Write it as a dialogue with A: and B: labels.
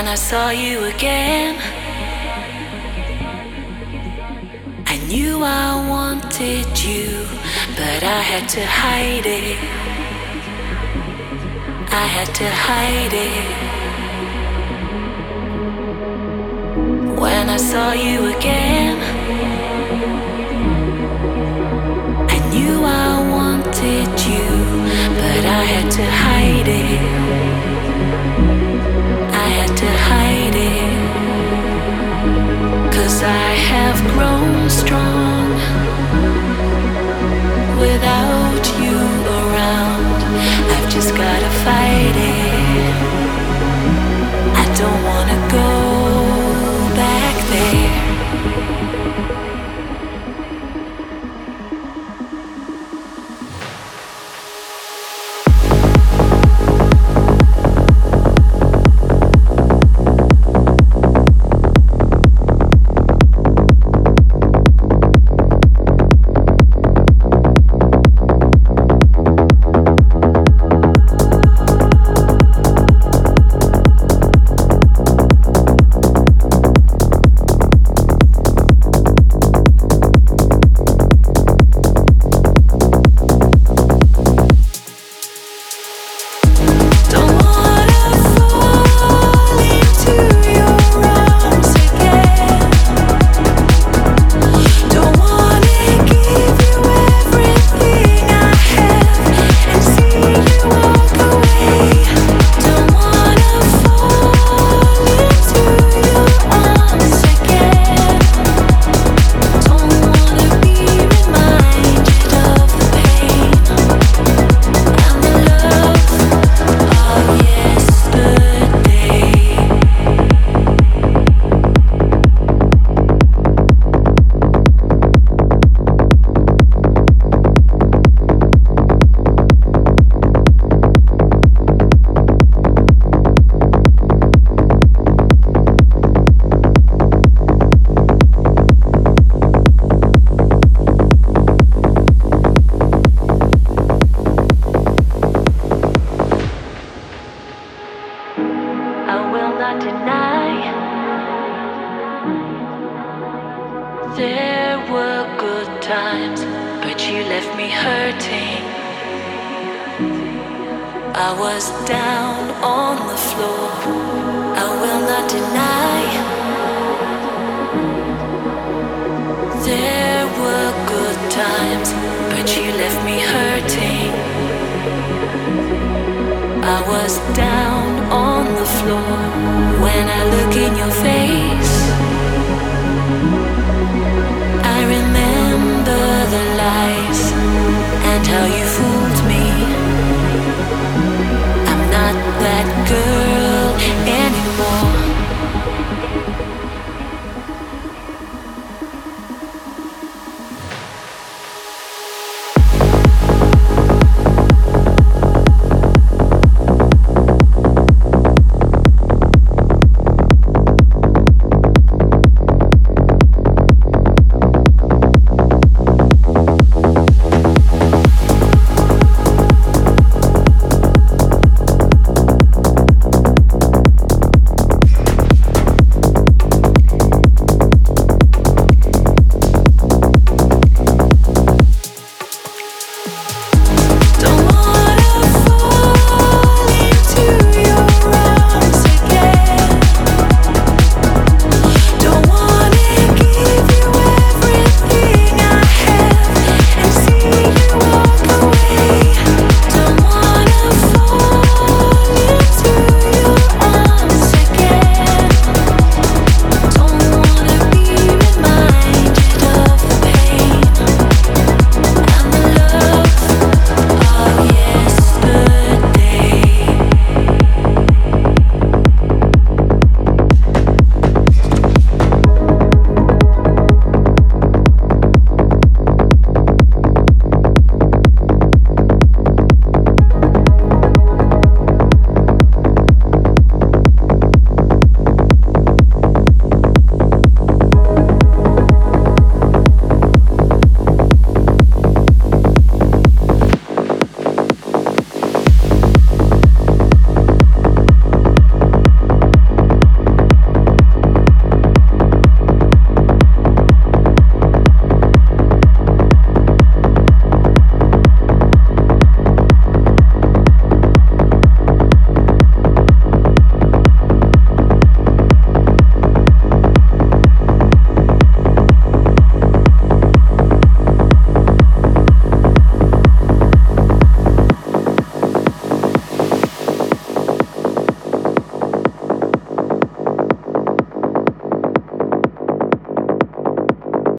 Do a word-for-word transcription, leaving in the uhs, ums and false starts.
A: I saw you again, I knew I wanted you, but I had to hide it. I had to hide it. When I saw you again, I knew I wanted you, but I had to hide it. I had to hide it. 'Cause I have grown strong without you around. I've just gotta fight it. I don't wanna go back there. There were good times, but you left me hurting. I was down on the floor. I will not deny.